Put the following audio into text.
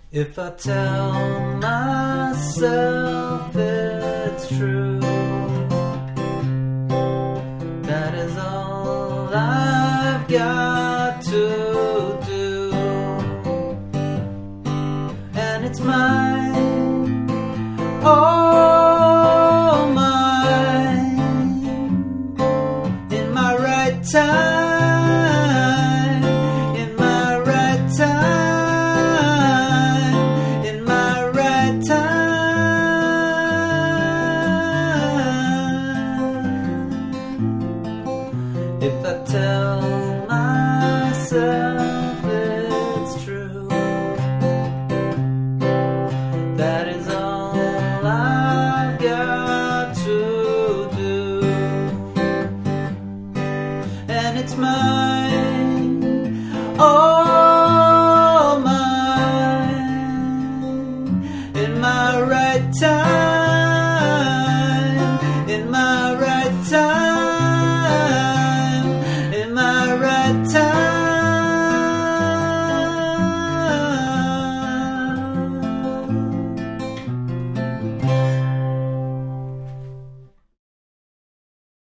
If I tell myself it's true, that is all I've got to do, and it's mine.